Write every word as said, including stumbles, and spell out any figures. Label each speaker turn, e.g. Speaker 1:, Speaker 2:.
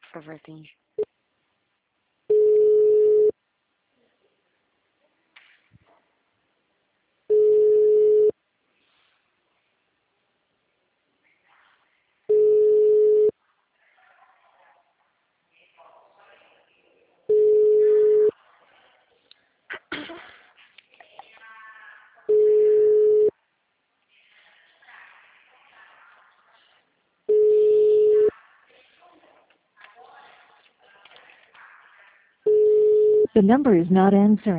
Speaker 1: por favor, atende.
Speaker 2: The number is not answering.